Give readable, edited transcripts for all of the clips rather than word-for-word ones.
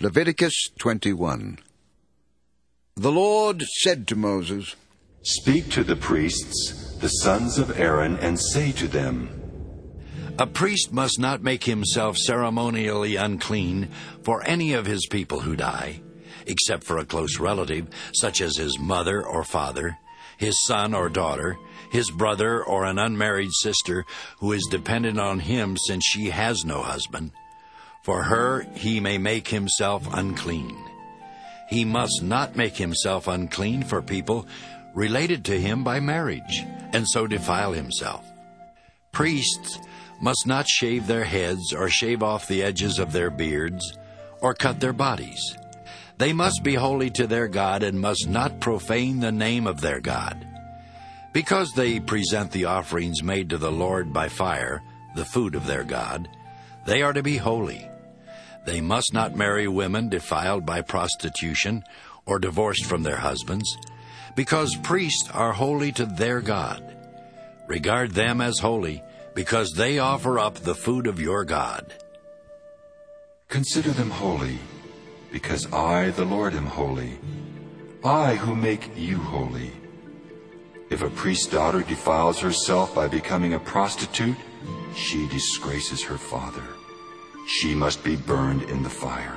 Leviticus 21. The Lord said to Moses, Speak to the priests, the sons of Aaron, and say to them, A priest must not make himself ceremonially unclean for any of his people who die, except for a close relative, such as his mother or father, his son or daughter, his brother or an unmarried sister who is dependent on him since she has no husband. For her he may make himself unclean. He must not make himself unclean for people related to him by marriage, and so defile himself. Priests must not shave their heads or shave off the edges of their beards or cut their bodies. They must be holy to their God and must not profane the name of their God. Because they present the offerings made to the Lord by fire, the food of their God, they are to be holy. They must not marry women defiled by prostitution or divorced from their husbands, because priests are holy to their God. Regard them as holy, because they offer up the food of your God. Consider them holy, because I, the Lord, am holy, I who make you holy. If a priest's daughter defiles herself by becoming a prostitute, she disgraces her father. She must be burned in the fire.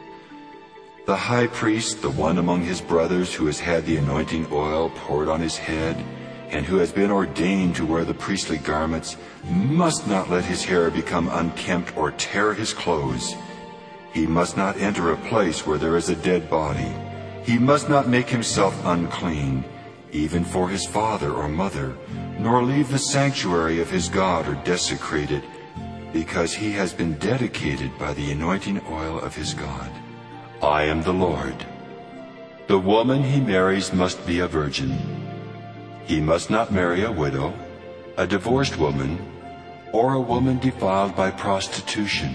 The high priest, the one among his brothers who has had the anointing oil poured on his head, and who has been ordained to wear the priestly garments, must not let his hair become unkempt or tear his clothes. He must not enter a place where there is a dead body. He must not make himself unclean, even for his father or mother, nor leave the sanctuary of his God or desecrate it, because he has been dedicated by the anointing oil of his God. I am the Lord. The woman he marries must be a virgin. He must not marry a widow, a divorced woman, or a woman defiled by prostitution,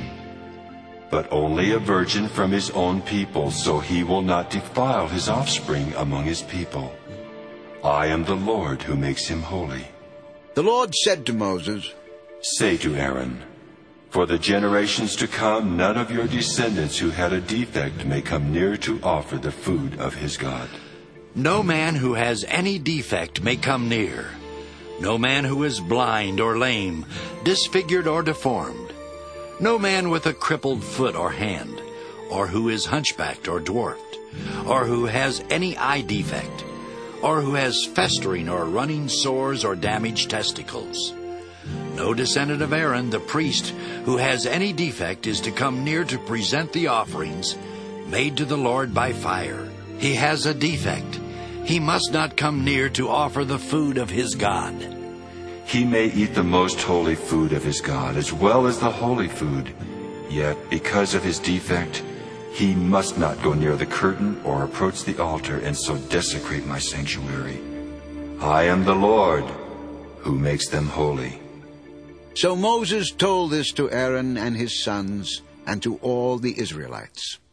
but only a virgin from his own people, so he will not defile his offspring among his people. I am the Lord who makes him holy. The Lord said to Moses, Say to Aaron, For the generations to come, none of your descendants who had a defect may come near to offer the food of his God. No man who has any defect may come near. No man who is blind or lame, disfigured or deformed. No man with a crippled foot or hand, or who is hunchbacked or dwarfed, or who has any eye defect, or who has festering or running sores or damaged testicles. No descendant of Aaron, the priest, who has any defect is to come near to present the offerings made to the Lord by fire. He has a defect. He must not come near to offer the food of his God. He may eat the most holy food of his God, as well as the holy food. Yet, because of his defect, he must not go near the curtain or approach the altar and so desecrate my sanctuary. I am the Lord who makes them holy. So Moses told this to Aaron and his sons and to all the Israelites.